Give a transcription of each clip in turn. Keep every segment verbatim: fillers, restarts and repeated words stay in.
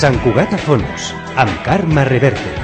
Sant Cugat a fons, amb Carme Reverte.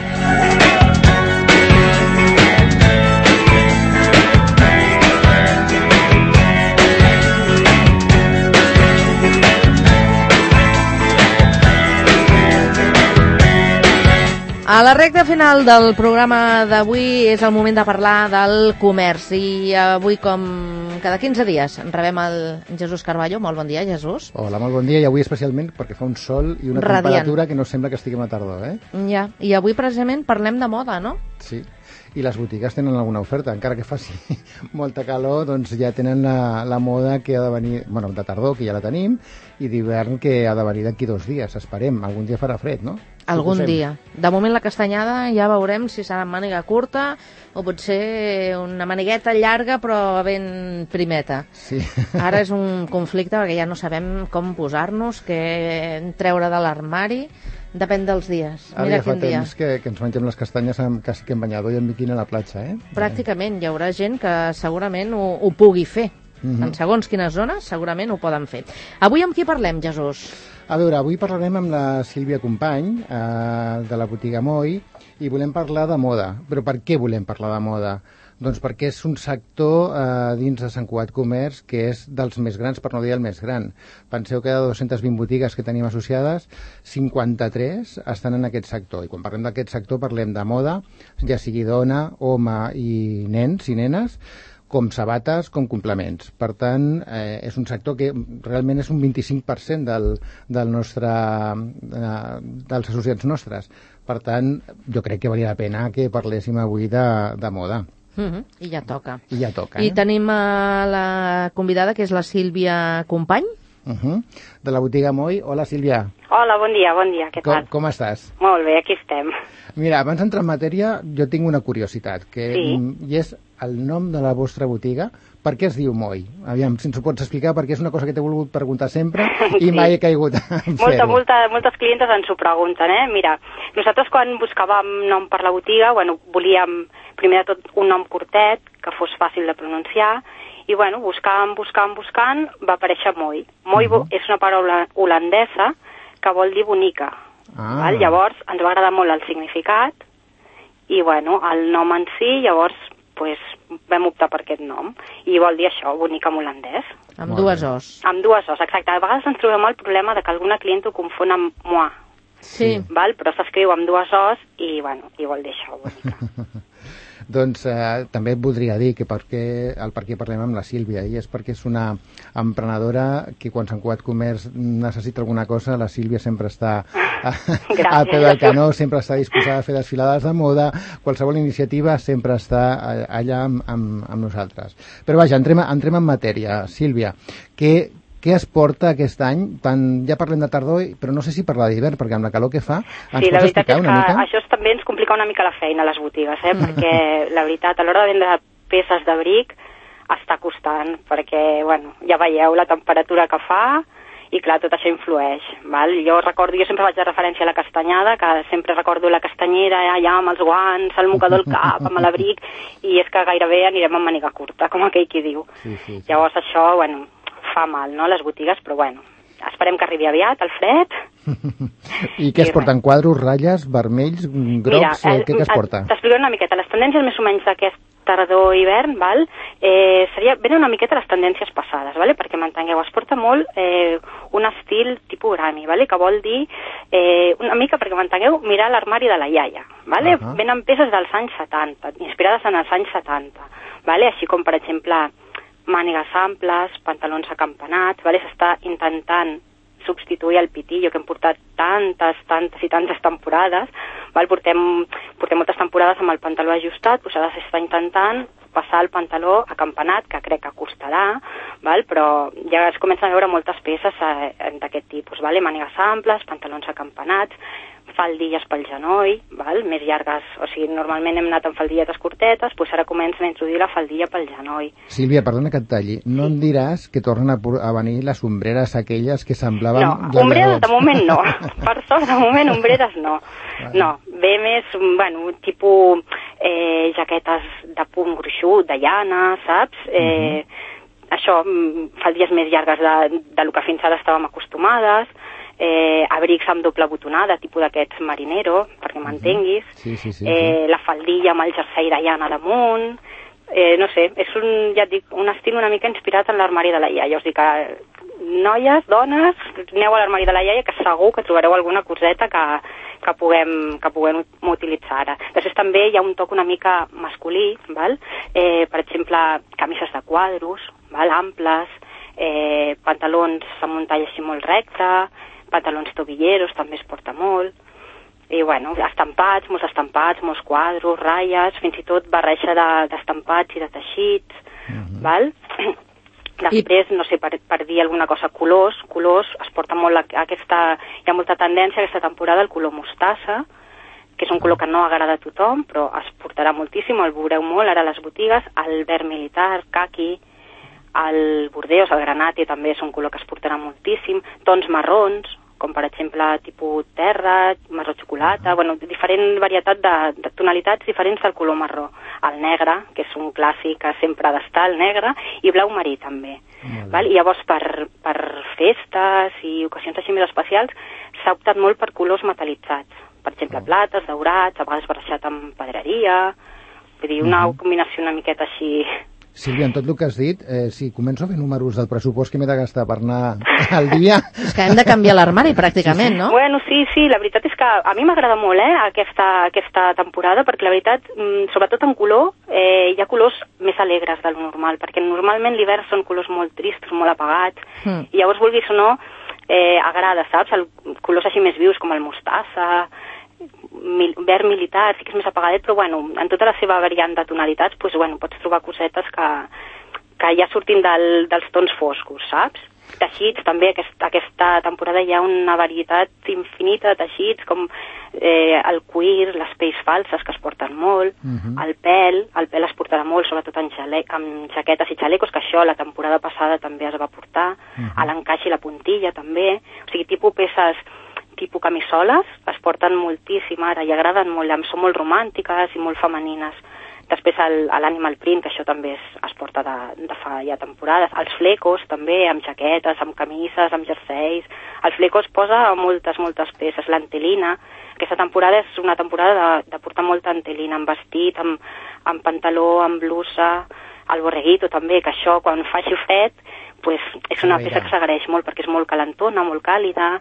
A la recta final del programa d'avui és el moment de parlar del comerç i avui, com cada quinze dies, rebem el Jesús Carballo. Molt bon dia, Jesús. Hola, molt bon dia, i avui especialment perquè fa un sol i una Radiant. Temperatura que no sembla que estiguem a tardor, eh? Ja, i avui precisament parlem de moda, no? Sí, i les botigues tenen alguna oferta, encara que faci molta calor, doncs ja tenen la, la moda que ha de venir, bueno, de tardor, que ja la tenim, i d'hivern que ha de venir d'aquí dos dies, esperem, algun dia farà fred, no? Algun dia. De moment la castanyada ja veurem si serà màniga curta o potser una manigueta llarga però ben primeta. Sí. Ara és un conflicte perquè ja no sabem com posar-nos, què treure de l'armari, depèn dels dies. Ara Mira ja fa quin dia. temps que, que ens mengem les castanyes amb, quasi que en banyador i en biquini a la platja, eh? Pràcticament hi haurà gent que segurament ho, ho pugui fer. Mhm. En segons quines zones segurament ho poden fer. Avui amb qui parlem, Jesús? A veure, avui parlarem amb la Sílvia Company, eh, de la botiga Moi, i volem parlar de moda. Però per què volem parlar de moda? Doncs perquè és un sector eh, dins de Sant Cugat Comerç que és dels més grans, per no dir el més gran. Penseu que de dues-centes vint botigues que tenim associades, cinquanta-tres estan en aquest sector. I quan parlem d'aquest sector parlem de moda, ja sigui dona, home i nens i nenes, com sabates, com complements. Per tant, eh, és un sector que realment és un vint-i-cinc per cent del, del nostre, eh, dels associats nostres. Per tant, jo crec que valia la pena que parléssim avui de, de moda. Uh-huh. I ja toca. I ja toca, eh? I tenim a la convidada, que és la Sílvia Company. Uh-huh. De la botiga Moi. Hola, Sílvia. Hola, bon dia, bon dia, què tal? Com, com estàs? Molt bé, aquí estem. Mira, abans d'entrar en matèria, jo tinc una curiositat, que Sí. i és el nom de la vostra botiga. Per què es diu Moi? Aviam, si ens ho pots explicar, perquè és una cosa que t'he volgut preguntar sempre i Sí. mai he caigut en Molta, fer-ho. molta, moltes clientes ens ho pregunten, eh? Mira, nosaltres quan buscàvem nom per la botiga, bueno, volíem primer de tot un nom curtet, que fos fàcil de pronunciar, i bueno, buscant, buscant, buscant, va aparèixer Moi. Moi uh -huh. és una paraula holandesa que vol dir bonica. Ah. Val? Llavors, ens va agradar molt el significat, i bueno, el nom en si, llavors, pues, vam optar per aquest nom. I vol dir això, bonica en holandès. Amb Molt dues bé. os. Amb dues os, exacte. A vegades ens trobem el problema de que alguna client ho confon amb moi, Sí. val? Però s'escriu amb dues os i, bueno, i vol dir això, bonica. Doncs eh, també et voldria dir que perquè, el per què parlem amb la Sílvia, i és perquè és una emprenedora que quan Sant Cugat Comerç necessita alguna cosa, la Sílvia sempre està Gràcies. al peu del canó, sempre està disposada a fer desfilades de moda, qualsevol iniciativa sempre està allà amb, amb, amb nosaltres. Però vaja, entrem, entrem en matèria. Sílvia, què, què es porta aquest any? Tant, ja parlem de tardor, però no sé si parlar d'hivern, perquè amb la calor que fa, ens Sí, la pots veritat explicar és que una mica? això també ens complica una mica la feina a les botigues, eh? Perquè la veritat, a l'hora de vendre peces d'abric està costant, perquè, bueno, ja veieu la temperatura que fa, i clar, tot això influeix, val? Jo recordo, jo sempre vaig de referència a la castanyada, que sempre recordo la castanyera allà amb els guants, el mocador al cap, amb l'abric, i és que gairebé anirem amb màniga curta, com aquell qui diu. Sí, sí, sí. Llavors això, bueno, fa mal, no?, les botigues, però bueno, esperem que arribi aviat el fred. I què es I porten? Quadros, ratlles, vermells, grocs? Mira, eh, què, què es porta? t'explicaré una miqueta. Les tendències més o menys d'aquest tardor-hivern, val? Eh, seria, venen una miqueta les tendències passades, vale? Perquè m'entengueu, es porta molt eh, un estil tipus grami, vale? Que vol dir, eh, una mica, perquè m'entengueu, mirar l'armari de la iaia, vale? Uh-huh. Venen peces dels anys setanta, inspirades en els anys setanta, vale? Així com, per exemple, mànigues amples, pantalons acampanats, vale? S'està intentant substituir el pitillo que hem portat tantes, tantes i tantes temporades, val? Portem, portem moltes temporades amb el pantaló ajustat, doncs ara s'està intentant passar el pantaló acampanat, que crec que costarà, val? Però ja es comencen a veure moltes peces eh, d'aquest tipus, vale? Mànigues amples, pantalons acampanats, faldilles pel genoll, val? Més llargues, o sigui, normalment hem anat amb faldilletes curtetes, doncs ara comencen a introduir la faldilla pel genoll. Sílvia, perdona que et talli. No em diràs que tornen a, a venir les ombreres aquelles que semblaven... No, ombreres de moment no. Per sort, de moment, ombreres no. Vale. No, ve més, bueno, tipus eh, jaquetes de punt gruixut, de llana, saps? Eh, uh-huh. Això, faldilles més llargues de, de lo que fins ara estàvem acostumades, eh, abrics amb doble botonada, tipus d'aquests marinero, perquè m'entenguis, sí, sí, sí, eh, sí. la faldilla amb el jersei de llana damunt, eh, no sé, és un, ja et dic, un estil una mica inspirat en l'armari de la iaia. Us dic que noies, dones, aneu a l'armari de la iaia, que segur que trobareu alguna coseta que, que, puguem, que puguem utilitzar ara. Després també hi ha un toc una mica masculí, val? Eh, per exemple, camises de quadros, val? Amples, eh, pantalons amb un tall així molt recte, pantalons tobilleros també es porta molt, i bueno, estampats, molts estampats, molts quadros, ratlles, fins i tot barreja d'estampats i de teixits, uh-huh. val? Després, no sé, per, per dir alguna cosa, colors, colors, es porta molt aquesta, hi ha molta tendència aquesta temporada al color mostassa, que és un color que no agrada a tothom, però es portarà moltíssim, el veureu molt ara a les botigues, el verd militar, caqui, el bordeus, el granati també és un color que es portarà moltíssim, tons marrons, com per exemple tipus terra, marró xocolata, bueno, diferent varietat de, de tonalitats diferents del color marró. El negre, que és un clàssic que sempre ha d'estar, el negre, i blau marí també. Val? I llavors per, per festes i ocasions així més especials s'ha optat molt per colors metal·litzats. Per exemple, plates, daurats, a vegades barrejat amb pedreria, vull dir, una combinació una miqueta així... Sílvia, en tot el que has dit, eh, si començo a fer números del pressupost que m'he de gastar per anar al dia... És que hem de canviar l'armari, pràcticament, no? Bueno, sí, sí, la veritat és que a mi m'agrada molt, eh, aquesta, aquesta temporada, perquè la veritat, sobretot en color, eh, hi ha colors més alegres del normal, perquè normalment l'hivern són colors molt tristos, molt apagats, mm. i llavors, vulguis o no, eh, agrada, saps? El, colors així més vius, com el mostassa, mil, verd militar, sí que és més apagadet, però bueno, en tota la seva variant de tonalitats, pues, bueno, pots trobar cosetes que, que ja surtin del, dels tons foscos, saps? Teixits, també, aquest, aquesta temporada hi ha una varietat infinita de teixits, com eh, el cuir, les pells falses, que es porten molt, uh-huh. el pèl, el pèl es portarà molt, sobretot en, xale, amb jaquetes i xalecos, que això la temporada passada també es va portar, uh-huh. l'encaix i la puntilla també, o sigui, tipus peces tipus camisoles, es porten moltíssim ara i agraden molt, són molt romàntiques i molt femenines. Després l'animal print, que això també es, es porta de, de fa ja temporades. Els flecos també, amb jaquetes, amb camises, amb jerseis. El fleco es posa a moltes, moltes peces. L'antelina, aquesta temporada és una temporada de, de portar molta antelina, amb vestit, amb, amb pantaló, amb blusa, el borreguito també, que això quan fa així fred, pues, és una peça que s'agraeix molt perquè és molt calentona, molt càlida,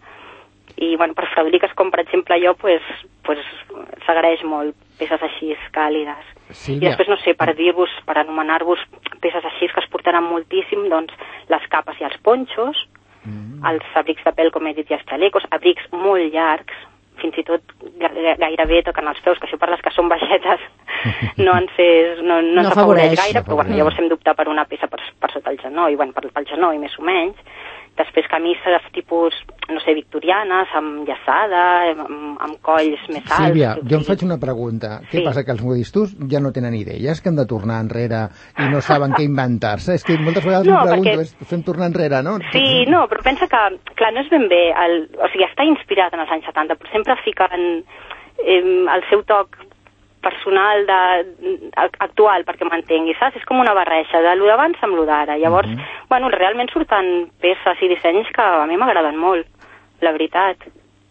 i bueno, per fredoliques com per exemple jo pues, pues, s'agraeix molt peces així càlides. Sílvia. I després, no sé, per dir-vos, per anomenar-vos peces així que es portaran moltíssim, doncs les capes i els ponxos, mm. els abrics de pèl, com he dit, i els xalecos, abrics molt llargs, fins i tot gairebé toquen els peus, que això per les que són baixetes no ens és, no, no, no s'afavoreix gaire, però bueno, llavors hem d'optar per una peça per, per sota el genoll, bueno, per, pel genoll més o menys. Després camises tipus, no sé, victorianes, amb llaçada, amb, amb colls més alts. Sílvia, jo em faig una pregunta. Què sí. passa, que els modistos ja no tenen idees, que han de tornar enrere i no saben què inventar-se? És que moltes vegades no, em pregunto, perquè... és, fem tornar enrere, no? Sí, no, però pensa que, clar, no és ben bé, el, o sigui, està inspirat en els anys setanta, però sempre fiquen eh, el seu toc personal de, actual, perquè m'entengui, saps? És com una barreja de lo d'abans amb lo d'ara. Llavors, uh-huh. bueno, realment surten peces i dissenys que a mi m'agraden molt, la veritat.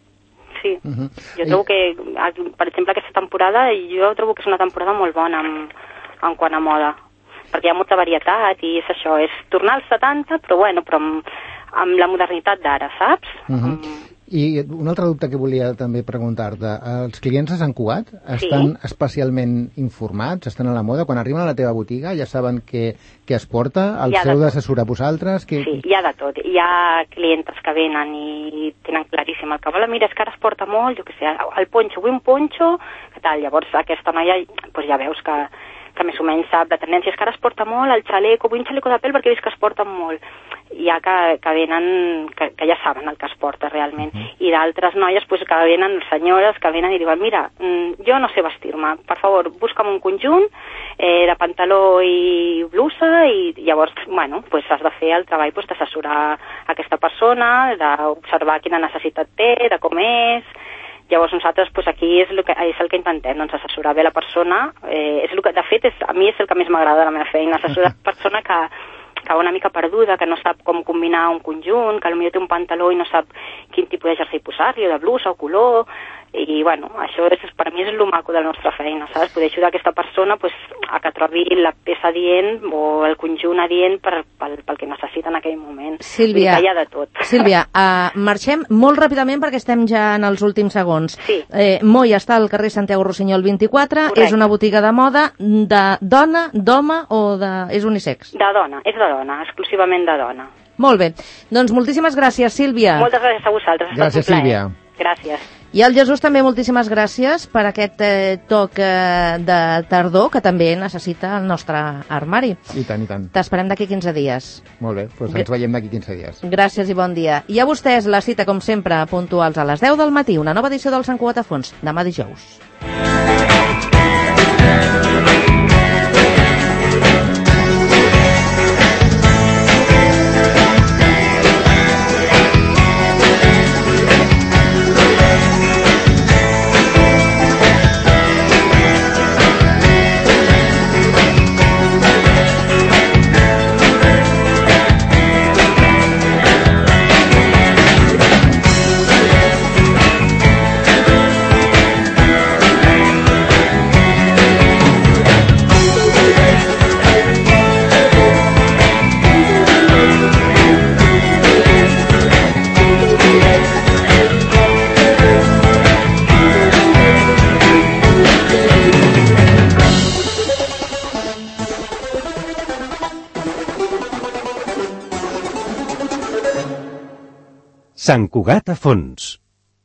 Sí. Uh-huh. Jo trobo que, per exemple, aquesta temporada, jo trobo que és una temporada molt bona en, en quant a moda, perquè hi ha molta varietat i és això, és tornar als setanta, però bueno, però amb, amb la modernitat d'ara, saps? Uh-huh. Um, I un altre dubte que volia també preguntar-te, els clients de Sant Cugat estan sí. especialment informats, estan a la moda? Quan arriben a la teva botiga ja saben què, què es porta? Els heu d'assessorar vosaltres? Que... Sí, hi ha de tot. Hi ha clientes que venen i tenen claríssim el que volen. Mira, és que ara es porta molt, jo què sé, el ponxo, vull un ponxo, què tal? Llavors aquesta noia doncs ja veus que, que més o menys sap la tendència. És que ara es porta molt el xaleco, vull un xaleco de pèl perquè he vist que es porten molt. Hi ha que, que venen, que, que ja saben el que es porta realment, uh-huh. i d'altres noies pues, que venen, senyores que venen i diuen, mira, jo no sé vestir-me, per favor, busca'm un conjunt eh, de pantaló i blusa, i llavors, bueno, pues, has de fer el treball pues, d'assessorar aquesta persona, d'observar quina necessitat té, de com és. Llavors nosaltres pues, aquí és el, que, és el que intentem, doncs, assessorar bé la persona, eh, és el que, de fet, és, a mi és el que més m'agrada de la meva feina, assessorar la persona que que va una mica perduda, que no sap com combinar un conjunt, que potser té un pantaló i no sap quin tipus de jersei posar-li, o de blusa o color, i bueno, això és, per mi és el maco de la nostra feina, saps? Poder ajudar aquesta persona pues, a que trobi la peça adient o el conjunt adient per, pel, pel que necessita en aquell moment. Sílvia, hi ha de tot. Sílvia, uh, marxem molt ràpidament perquè estem ja en els últims segons. Sí. Eh, Moi està al carrer Santiago Rossinyol vint-i-quatre, Correcte. És una botiga de moda de dona, d'home o de... és unisex? De dona, és de dona, exclusivament de dona. Molt bé. Doncs moltíssimes gràcies, Sílvia. Moltes gràcies a vosaltres. Gràcies, Sílvia. Gràcies. I al Jesús també moltíssimes gràcies per aquest eh, toc eh, de tardor que també necessita el nostre armari. I tant, i tant. T'esperem d'aquí quinze dies. Molt bé, doncs ens veiem d'aquí quinze dies. Gràcies i bon dia. I a vostès la cita, com sempre, puntuals a les deu del matí, una nova edició del Sant Cugat a Fons, demà dijous. Sant Cugat a Fons.